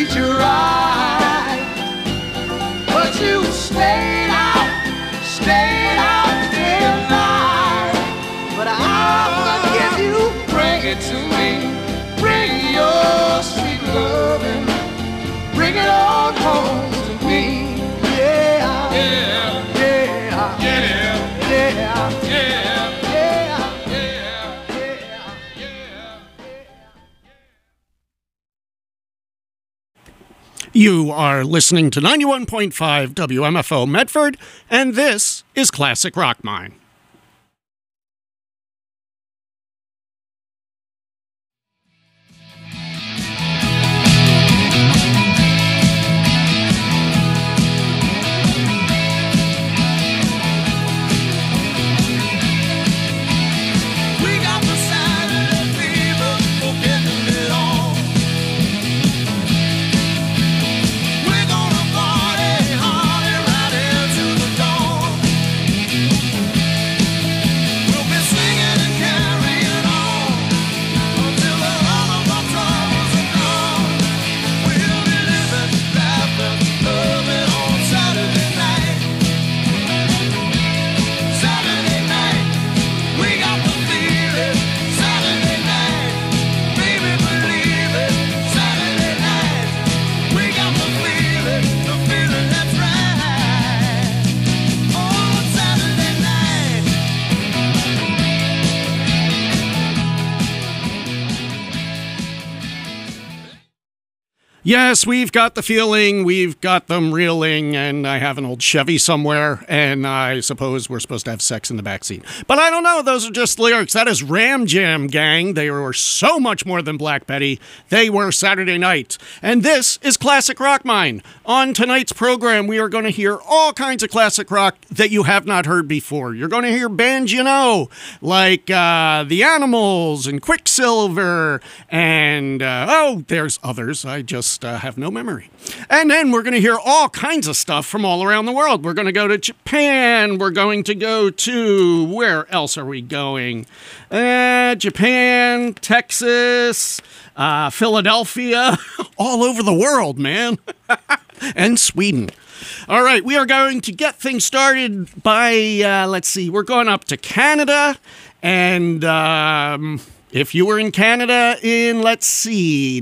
treat you right. But you stayed out day and night. But I'ma give you, bring it to me. Bring your sweet loving, bring it on home to me. Yeah, yeah, yeah, yeah, yeah, yeah. You are listening to 91.5 WMFO Medford, and this is Classic Rock Mine. Yes, we've got the feeling, we've got them reeling, and I have an old Chevy somewhere, and I suppose we're supposed to have sex in the backseat. But I don't know, those are just lyrics. That is Ram Jam Gang. They were so much more than Black Betty. They were Saturday Night. And this is Classic Rock Mine. On tonight's program, we are going to hear all kinds of classic rock that you have not heard before. You're going to hear bands you know, like The Animals and Quicksilver, and, there's others. I just have no memory. And then we're going to hear all kinds of stuff from all around the world. We're going to go to Japan. We're going to go to, where else are we going? Japan, Texas, Philadelphia, all over the world, man. And Sweden. All right, we are going to get things started by, let's see, we're going up to Canada, and if you were in Canada in, let's see,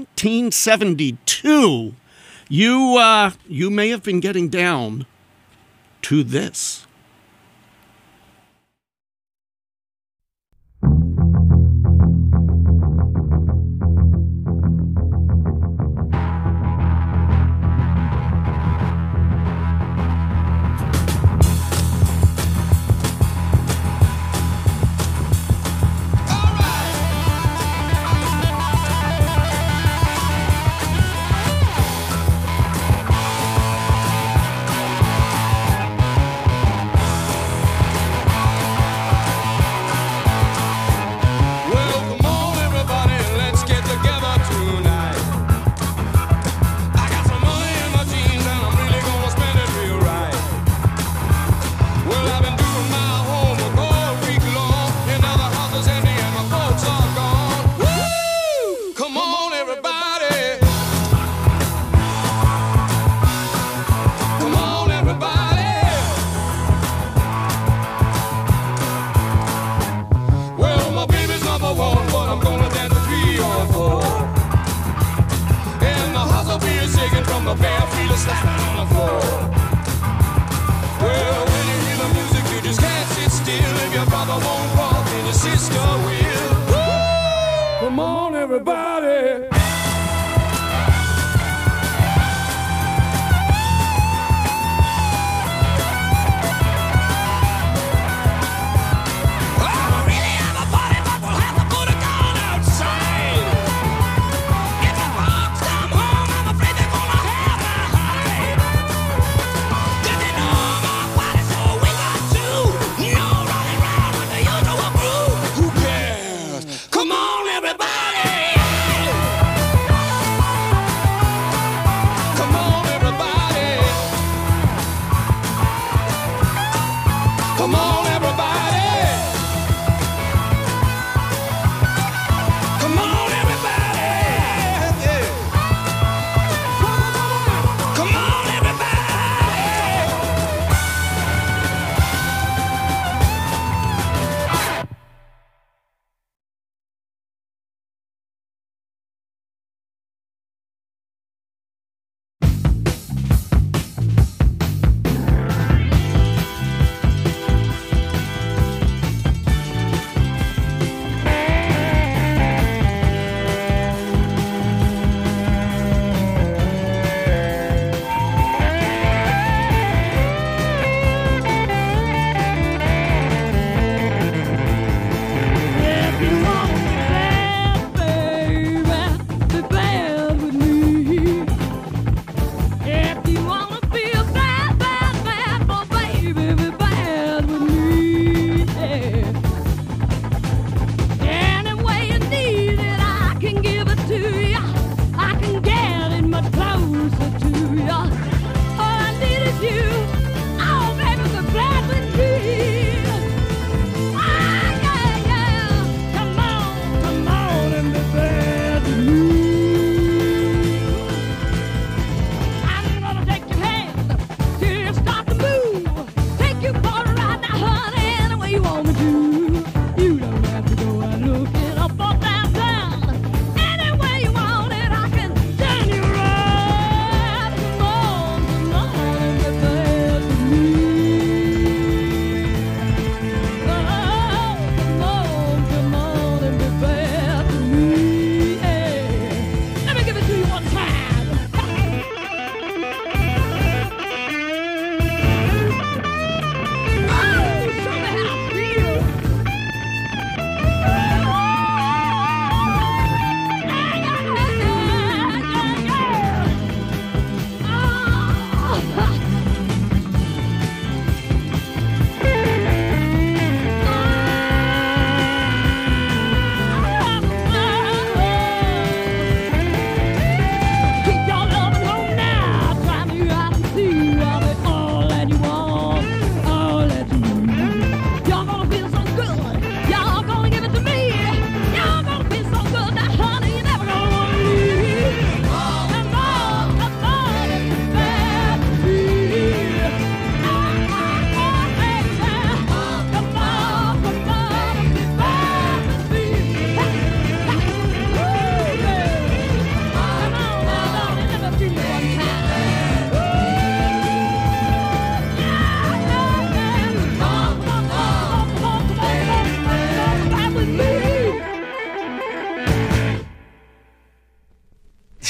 1972, you may have been getting down to this.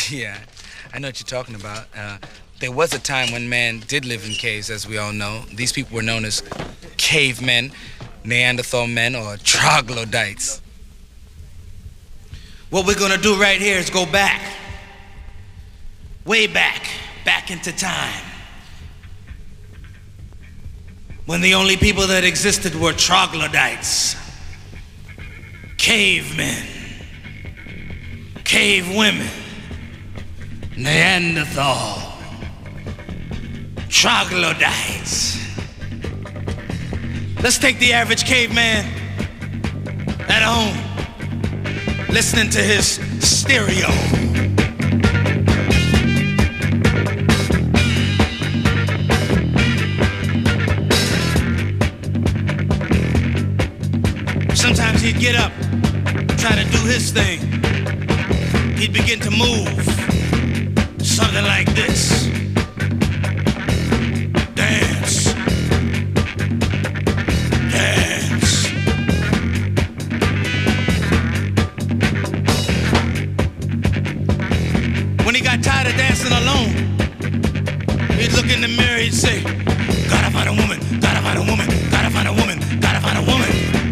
Yeah, I know what you're talking about. There was a time when man did live in caves, as we all know. These people were known as cavemen, Neanderthal men, or troglodytes. What we're gonna do right here is go back. Way back into time. When the only people that existed were troglodytes, cavemen, cave women, Neanderthal, troglodytes. Let's take the average caveman at home, listening to his stereo. Sometimes he'd get up, try to do his thing. He'd begin to move, something like this. Dance. Dance. When he got tired of dancing alone, he'd look in the mirror, he'd say, gotta find a woman, gotta find a woman, gotta find a woman, gotta find a woman.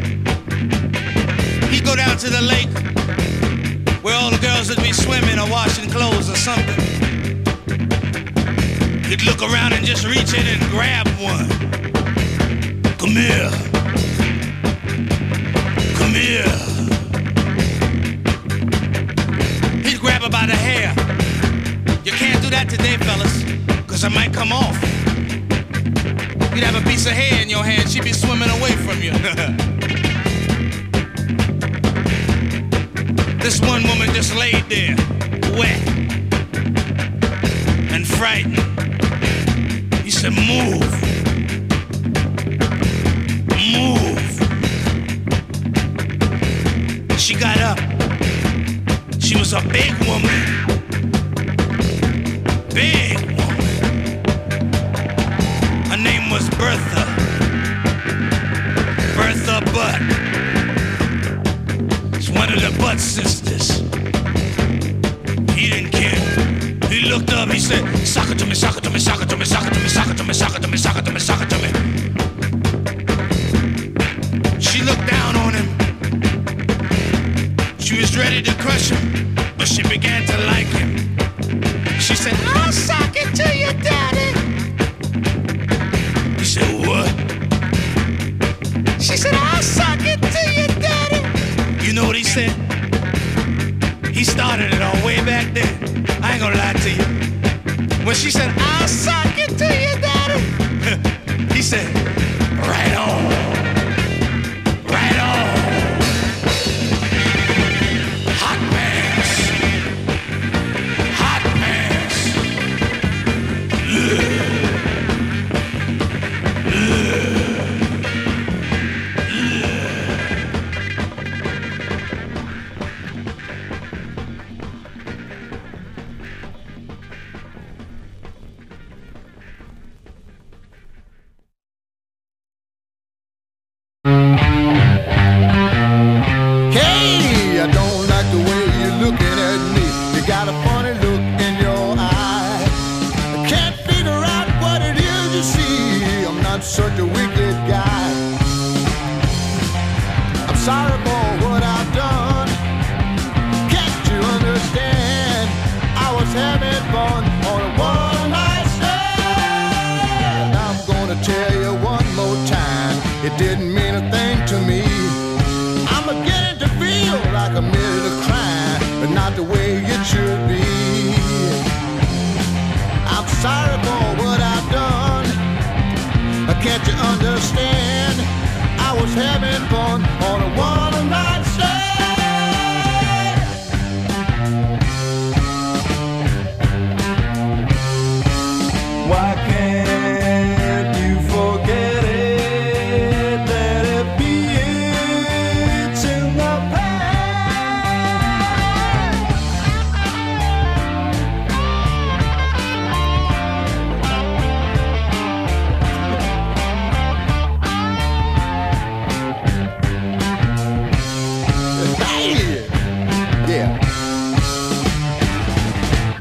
He'd go down to the lake where all the girls would be swimming or washing clothes or something. He'd look around and just reach in and grab one. Come here. Come here. He'd grab her by the hair. You can't do that today, fellas, because it might come off. You'd have a piece of hair in your hand, she'd be swimming away from you. This one woman just laid there, wet and frightened. He said, move. Move. She got up. She was a big woman. Big woman. Her name was Bertha. Bertha Butt. One of the Butt sisters. He didn't care. He looked up, he said, sock it to me, sock it to me, sock it to me, sock it to me, sock it to me, sock it to me, sock it to me, sock it to me. She looked down on him. She was ready to crush him, but she began to like him. She said, I'll sock it to you, daddy. He said, what? She said, I'll sock it to you, daddy. You know what he said? He started it all way back then. I ain't gonna lie to you. When she said, I'll sock it to you, daddy, he said, right on. Right on. Hot pants. Hot pants. Ugh. Such a wicked guy. I'm sorry for what I've done. Can't you understand? I was having fun on a one-night stand. I'm gonna tell you one more time, it didn't mean a thing to me. I'm beginning to feel like a minute of crime, but not the way it should be. I'm sorry for what I've done. Can't you understand? I was having fun on a one-night stand. Why can't you forget it? Let it be, it's in the past.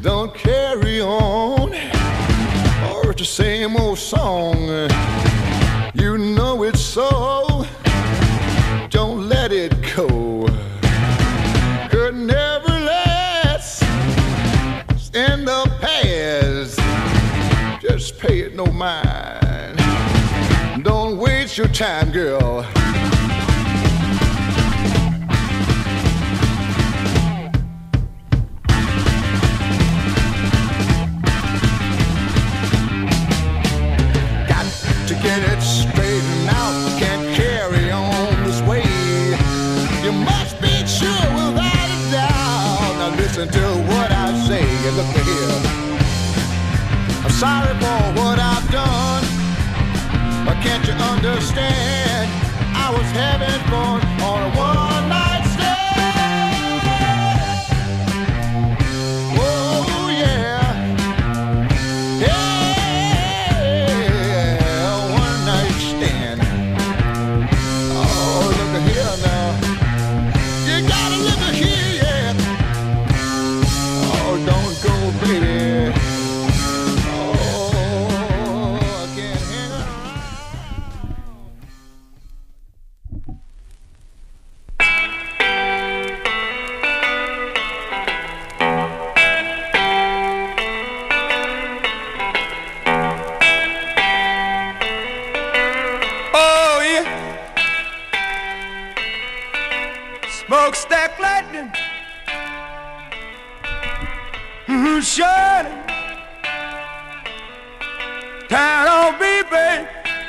Don't carry on, or it's the same old song. You know it's so. Don't let it go. Could never last. It's in the past. Just pay it no mind. Don't waste your time, girl. Get it straightened out, can't carry on this way. You must be sure without a doubt. Now listen to what I say. Look here, I'm sorry for what I've done, but can't you understand? I was having fun on a one-night stand. Oh yeah, yeah. Baby, oh, I can't hang Oh yeah, smokestack lightning. Shining down on me, babe.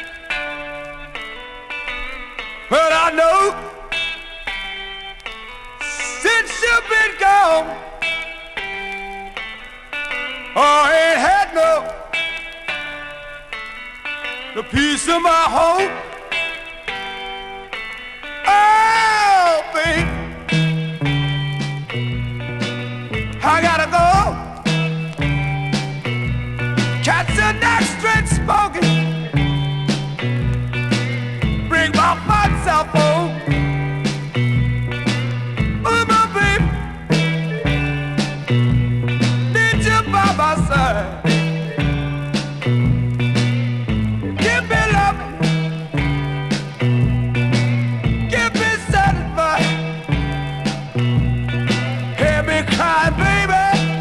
But I know since you've been gone, I ain't had the peace of my home. Oh, babe, I gotta go. Cats are not straight spoken. Bring my myself home. Oh, my baby, need you by my side. Give me love, give me satisfied. Hear me cry, baby.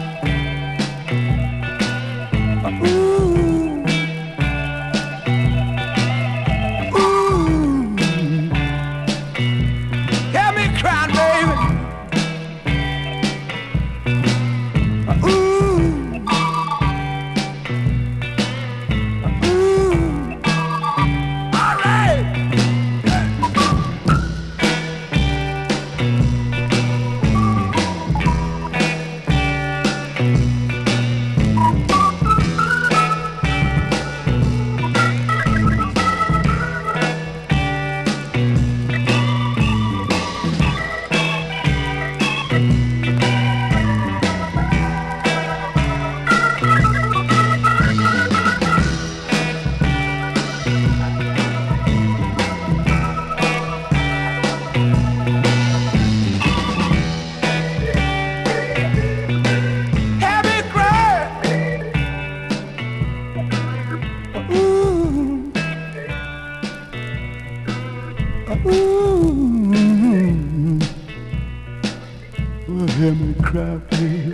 Hear me cry, baby.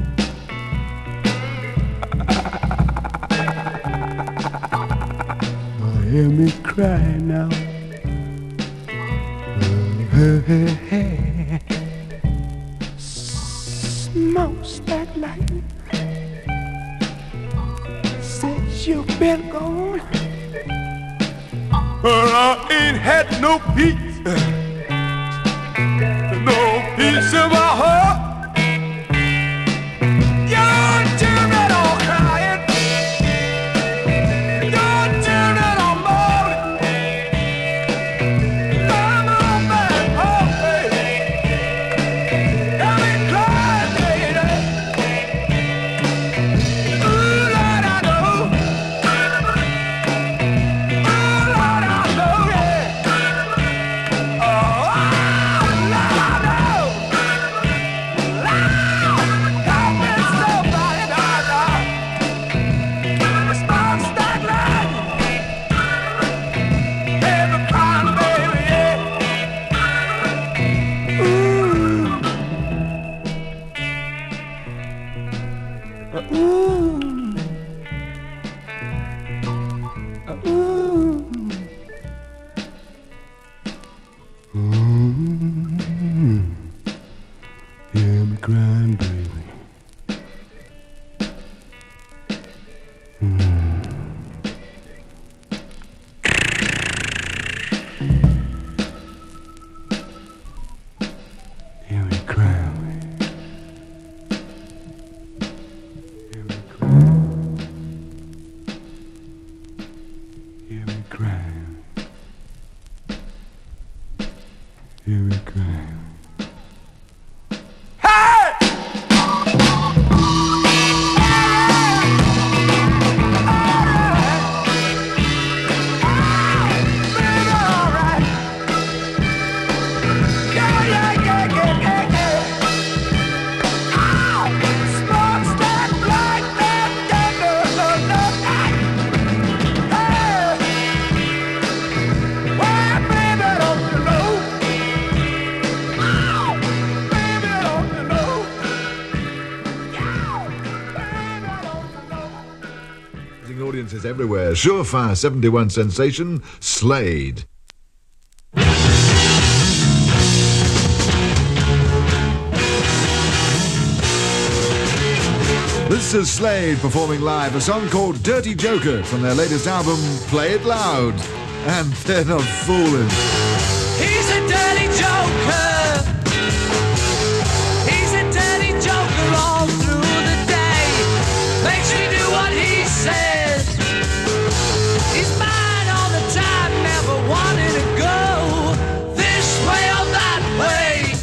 Hear me cry now. Smokestack lightning. Since you've been gone, but I ain't had no peace, no peace in my heart. You're children all crying, your children all mourning. Come on back home, baby. Let me cry, baby. Ooh, Lord, I know. Hear me crying, baby. Hear me crying. Hear me crying. Hear me crying. Hear me crying. Audiences everywhere. Surefire 71 sensation, Slade. This is Slade performing live a song called Dirty Joker from their latest album, Play It Loud. And they're not fooling. He's a dirty joker. He's a dirty joker all through the day. Makes me do what he says. He's mine all the time, never wanted to go this way or that way.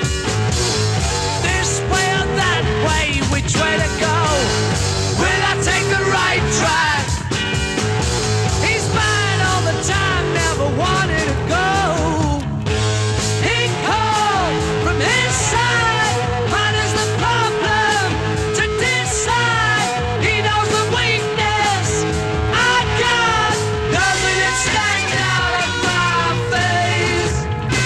This way or that way, which way to go? Will I take the right track? He's mine all the time, never wanted to go. He called from his side, mine is the problem to decide. He knows the weakness I got, doesn't it stand out of my face?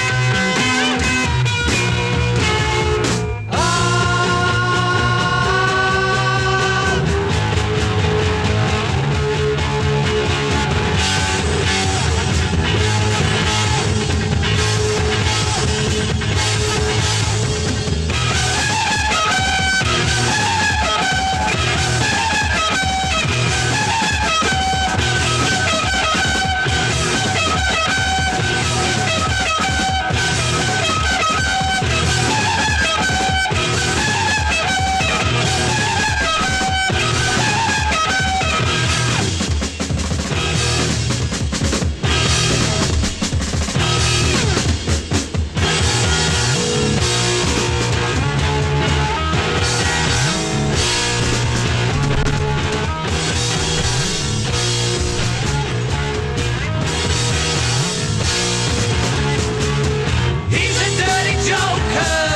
He's a dirty joker.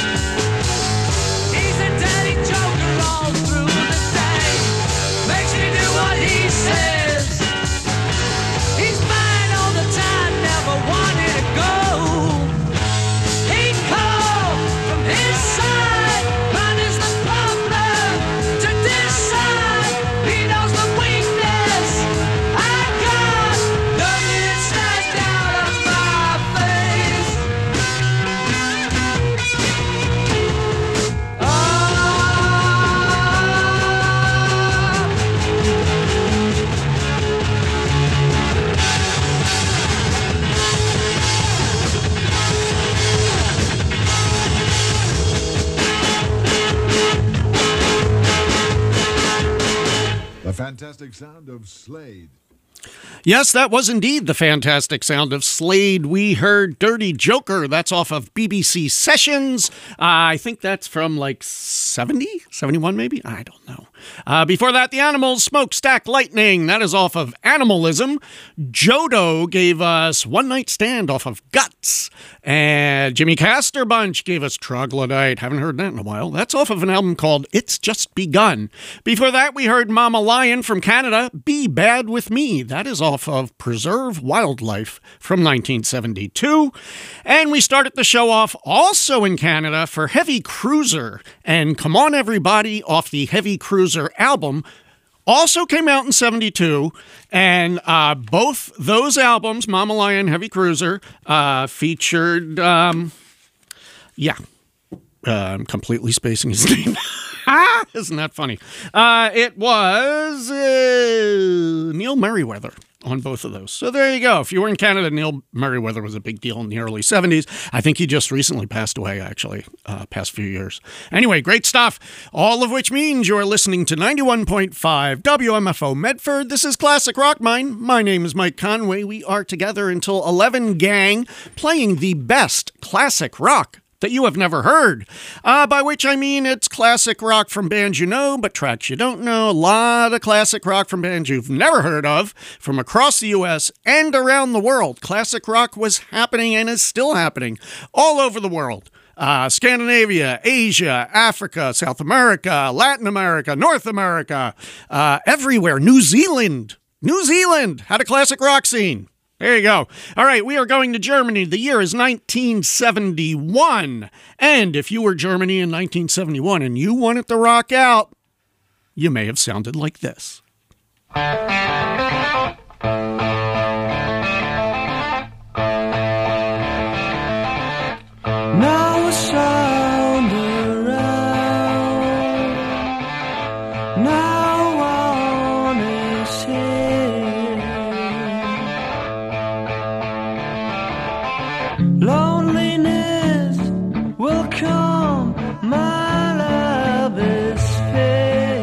He's a dirty joker all through the day. Makes me do what he says. He's mine all the time, never wanted to go. He called from his side, mine is the problem to decide. He knows the weakness I got, doesn't it stand out of my face? The fantastic sound of Slade. Yes, that was indeed the fantastic sound of Slade. We heard Dirty Joker. That's off of BBC Sessions. I think that's from like 70, 71 maybe? I don't know. Before that, the Animals, Smokestack Lightning. That is off of Animalism. Jodo gave us One Night Stand off of Guts. And Jimmy Castor Bunch gave us Troglodyte. Haven't heard that in a while. That's off of an album called It's Just Begun. Before that, we heard Mama Lion from Canada, Be Bad With Me. That is off of Preserve Wildlife from 1972. And we started the show off also in Canada for Heavy Cruiser and Come On Everybody off the Heavy Cruiser album. Also came out in 72, and both those albums, Mama Lion, Heavy Cruiser, featured, I'm completely spacing his name. Isn't that funny? It was Neil Merriweather on both of those. So there you go. If you were in Canada, Neil Merriweather was a big deal in the early 70s. I think he just recently passed away, actually, past few years. Anyway, great stuff. All of which means you're listening to 91.5 WMFO Medford. This is Classic Rock Mine. My name is Mike Conway. We are together until 11, gang, playing the best classic rock that you have never heard, by which I mean it's classic rock from bands you know, but tracks you don't know. A lot of classic rock from bands you've never heard of from across the U.S. and around the world. Classic rock was happening and is still happening all over the world. Scandinavia, Asia, Africa, South America, Latin America, North America, everywhere. New Zealand had a classic rock scene. There you go. All right, we are going to Germany. The year is 1971. And if you were Germany in 1971 and you wanted to rock out, you may have sounded like this. Now a sound around, now one is here. Loneliness will come, my love is fair.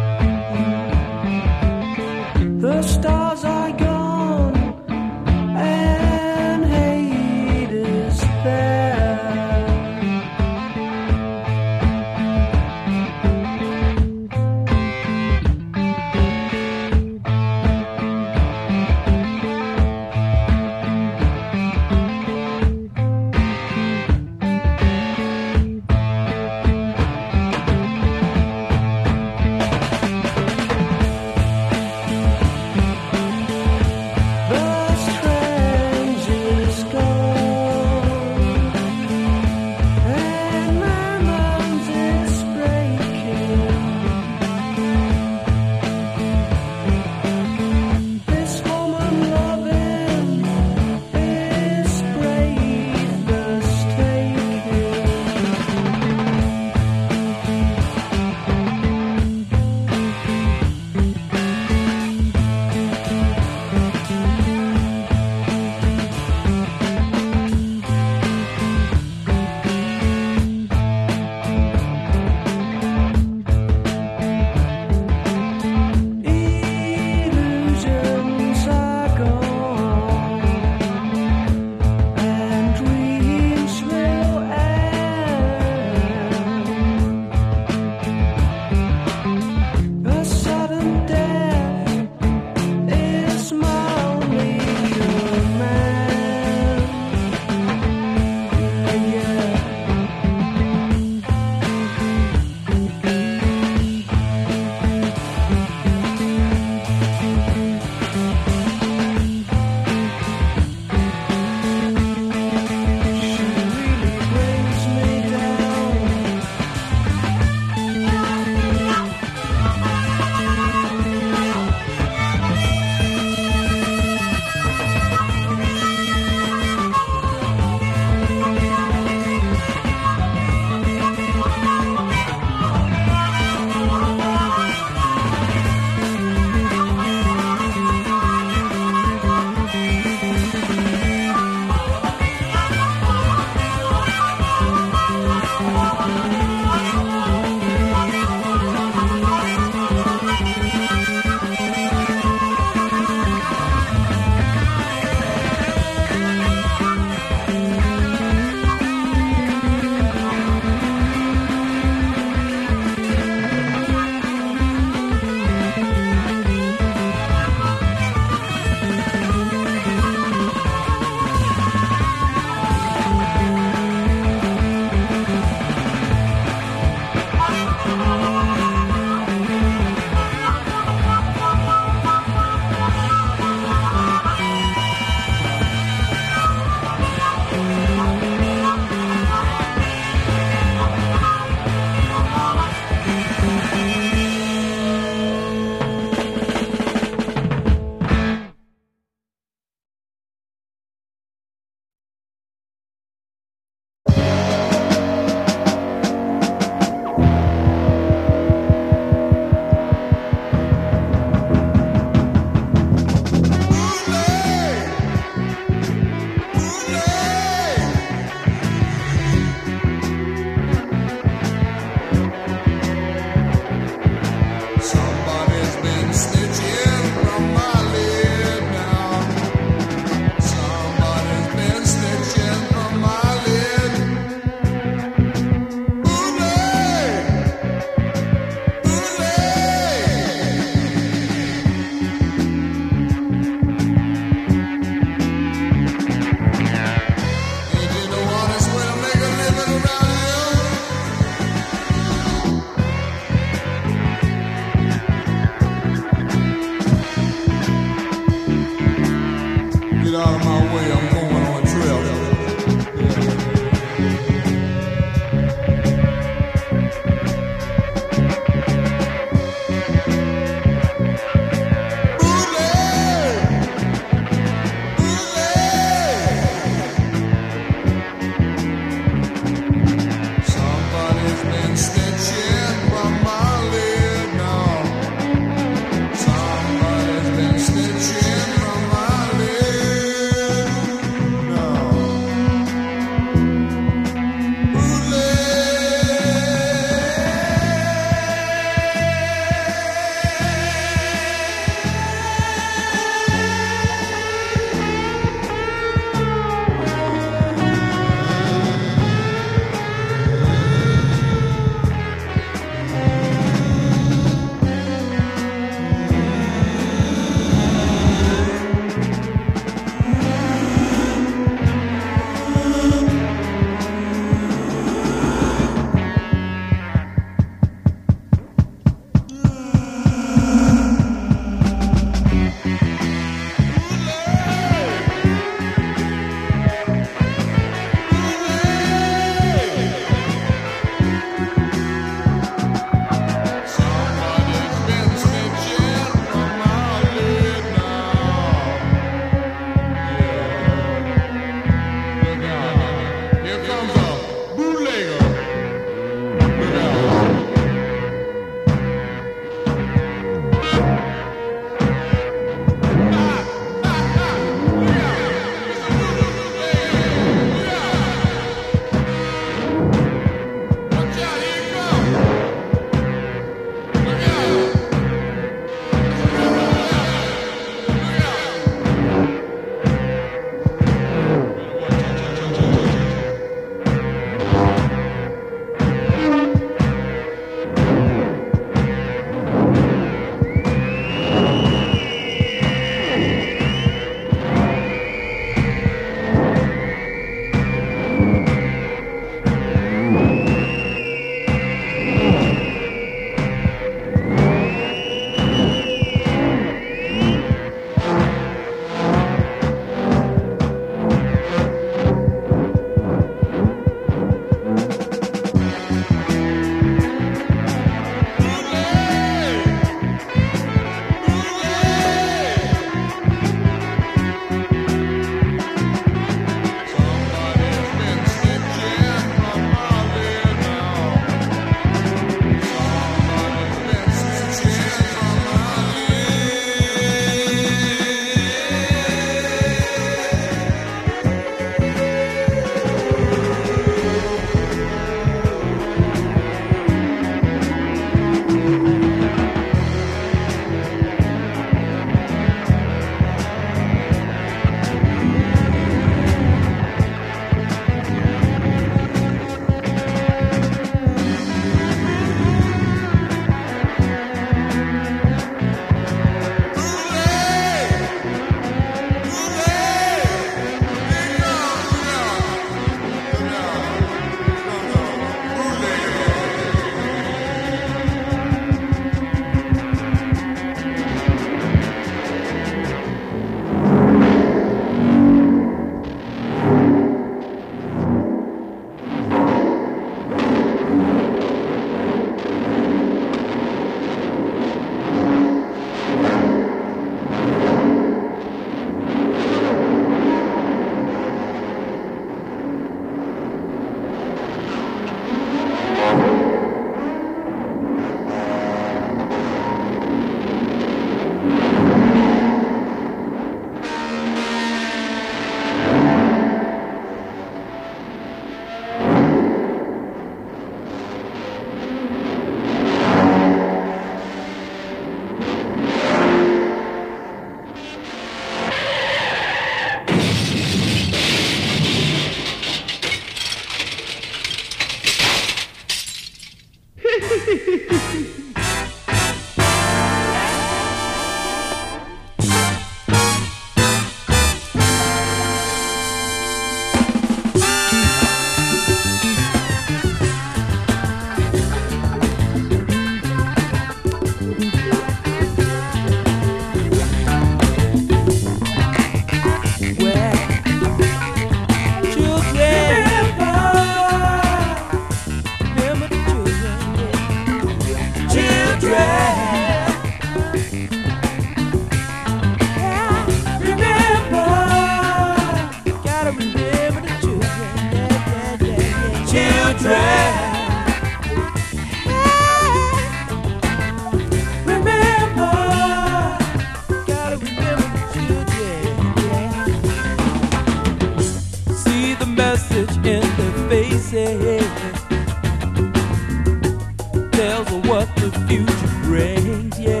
Tells her what the future brings, yeah.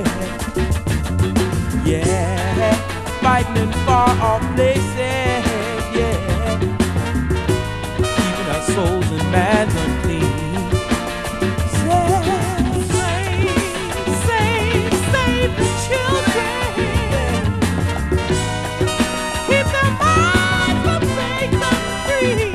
Yeah, fighting in far off places, yeah. Keeping our souls and minds unclean. Save the children. Keep their minds from breaking free.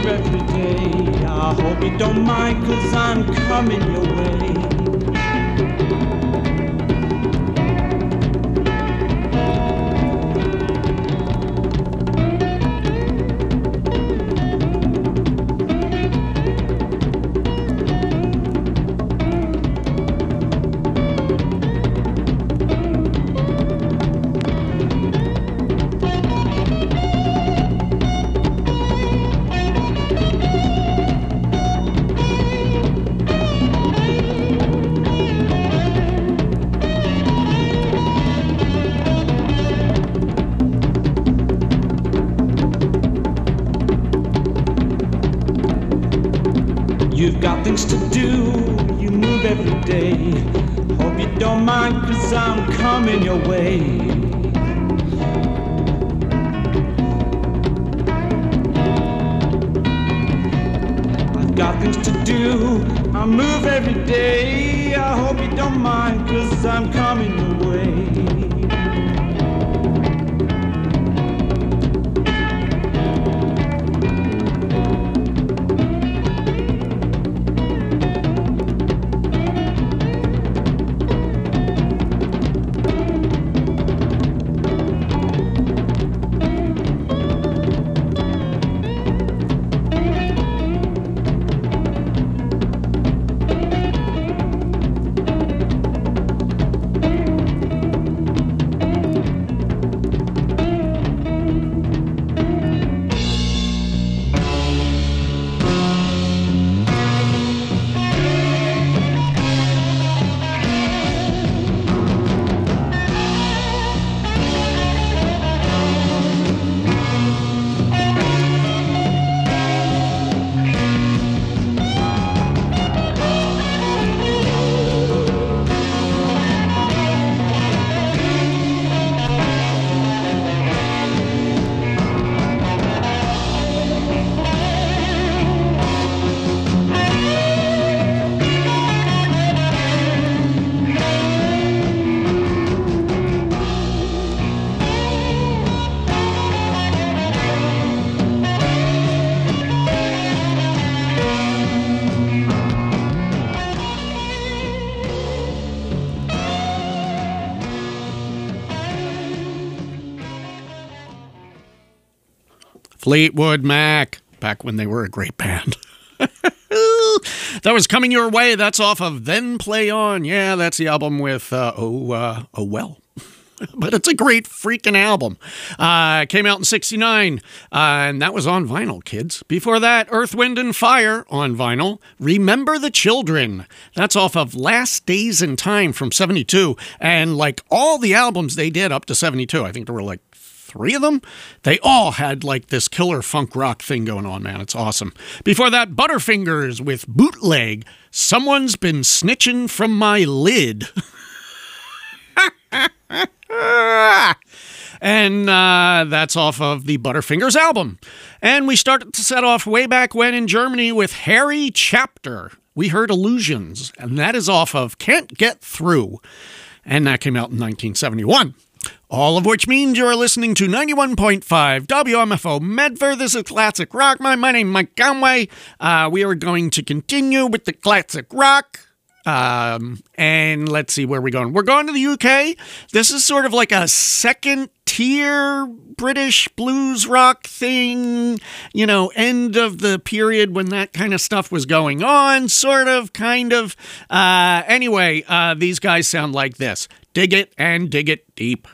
move every day. I hope you don't mind, 'cause I'm coming your way. You've got things to do, you move every day. Hope you don't mind, 'cause I'm coming your way. I've got things to do, I move every day. I hope you don't mind, 'cause I'm coming your way. Fleetwood Mac, back when they were a great band. That was Coming Your Way. That's off of Then Play On. Yeah, that's the album with, Oh Well. But it's a great freaking album. Came out in 69, and that was on vinyl, kids. Before that, Earth, Wind, and Fire on vinyl. Remember the Children. That's off of Last Days in Time from 72. And like all the albums they did up to 72, I think there were like 3 of them, they all had like this killer funk rock thing going on, man. It's awesome. Before that, Butterfingers with Bootleg. Someone's Been Snitching from My Lid. And that's off of the Butterfingers album. And we started to set off way back when in Germany with Harry Chapter. We heard Illusions, and that is off of Can't Get Through. And that came out in 1971. All of which means you're listening to 91.5 WMFO Medford. This is Classic Rock. My name is Mike Conway. We are going to continue with the Classic Rock. And let's see where we're going. We're going to the UK. This is sort of like a second tier British blues rock thing, you know, end of the period when that kind of stuff was going on, sort of, kind of. Anyway, these guys sound like this. Dig it and dig it deep.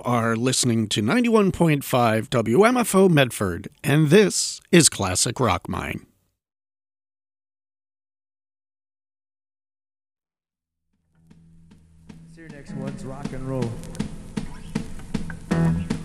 are listening to 91.5 WMFO Medford, and this is Classic Rock Mine. This here next one's rock and roll.